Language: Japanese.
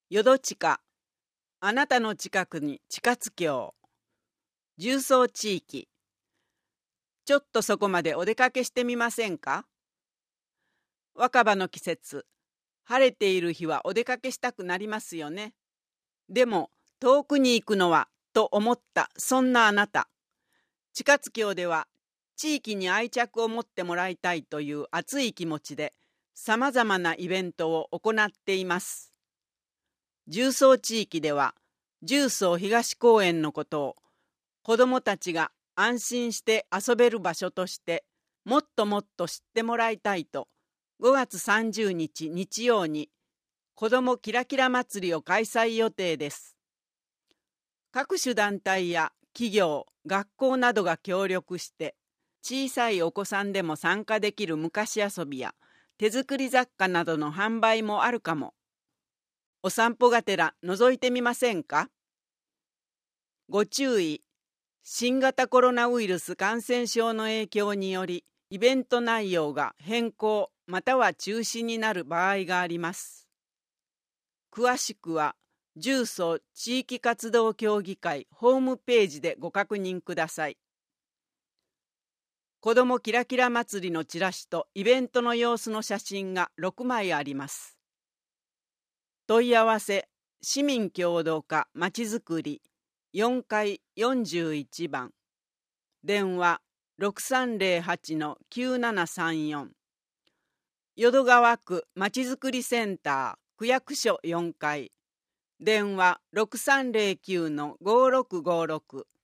よどちか、あなたの近くに地下津峡。重曹地域。ちょっとそこまでお出かけしてみませんか？若葉の季節、晴れている日はお出かけしたくなりますよね。でも、遠くに行くのは、と思ったそんなあなた。地下津峡では、地域に愛着を持ってもらいたいという熱い気持ちで、さまざまなイベントを行っています。重曹地域では、重曹東公園のことを、子どもたちが安心して遊べる場所として、もっともっと知ってもらいたいと、5月30日日曜に、子どもキラキラ祭りを開催予定です。各種団体や企業、学校などが協力して、小さいお子さんでも参加できる昔遊びや手作り雑貨などの販売もあるかも。お散歩がてら覗いてみませんか？ご注意。新型コロナウイルス感染症の影響により、イベント内容が変更または中止になる場合があります。詳しくは、重曹地域活動協議会ホームページでご確認ください。子どもキラキラ祭りのチラシとイベントの様子の写真が6枚あります。問い合わせ、市民協働課まちづくり4階41番、電話 6308-9734、淀川区まちづくりセンター区役所4階、電話 6309-5656